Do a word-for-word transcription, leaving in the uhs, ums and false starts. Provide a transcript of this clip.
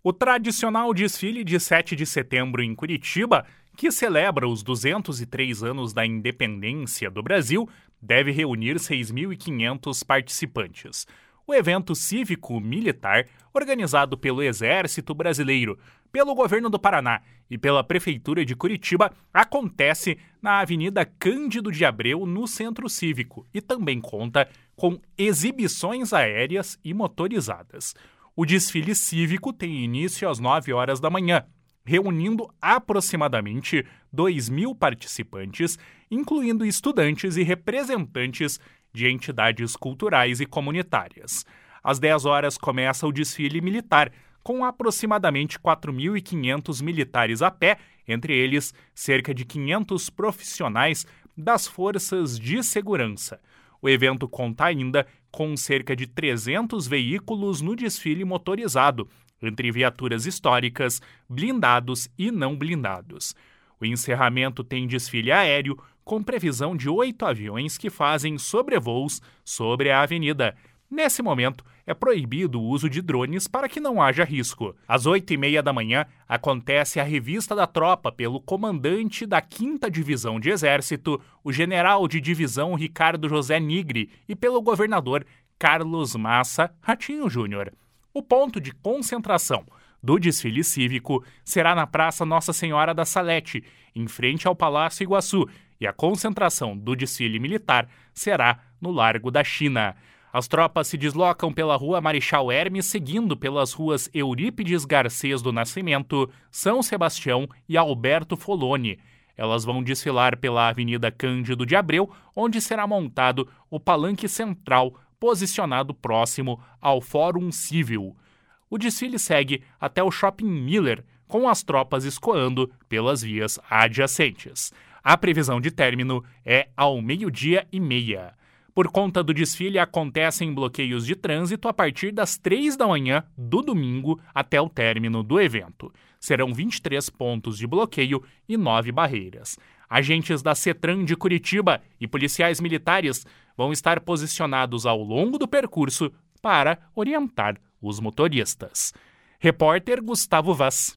O tradicional desfile de sete de setembro em Curitiba, que celebra os duzentos e três anos da independência do Brasil, deve reunir seis mil e quinhentos participantes. O evento cívico-militar, organizado pelo Exército Brasileiro, pelo Governo do Paraná e pela Prefeitura de Curitiba, acontece na Avenida Cândido de Abreu, no Centro Cívico, e também conta com exibições aéreas e motorizadas. O desfile cívico tem início às nove horas da manhã, reunindo aproximadamente dois mil participantes, incluindo estudantes e representantes de entidades culturais e comunitárias. Às dez horas começa o desfile militar, com aproximadamente quatro mil e quinhentos militares a pé, entre eles cerca de quinhentos profissionais das forças de segurança. O evento conta ainda com cerca de trezentos veículos no desfile motorizado, entre viaturas históricas, blindados e não blindados. O encerramento tem desfile aéreo, com previsão de oito aviões que fazem sobrevoos sobre a avenida. Nesse momento, é proibido o uso de drones para que não haja risco. Às oito e meia da manhã, acontece a revista da tropa pelo comandante da quinta Divisão de Exército, o general de divisão Ricardo José Nigri, e pelo governador Carlos Massa Ratinho Júnior. O ponto de concentração do desfile cívico será na Praça Nossa Senhora da Salete, em frente ao Palácio Iguaçu, e a concentração do desfile militar será no Largo da China. As tropas se deslocam pela Rua Marechal Hermes, seguindo pelas ruas Eurípides Garcês do Nascimento, São Sebastião e Alberto Foloni. Elas vão desfilar pela Avenida Cândido de Abreu, onde será montado o palanque central, posicionado próximo ao Fórum Civil. O desfile segue até o Shopping Miller, com as tropas escoando pelas vias adjacentes. A previsão de término é ao meio-dia e meia. Por conta do desfile, acontecem bloqueios de trânsito a partir das três da manhã do domingo até o término do evento. Serão vinte e três pontos de bloqueio e nove barreiras. Agentes da CETRAN de Curitiba e policiais militares vão estar posicionados ao longo do percurso para orientar os motoristas. Repórter Gustavo Vaz.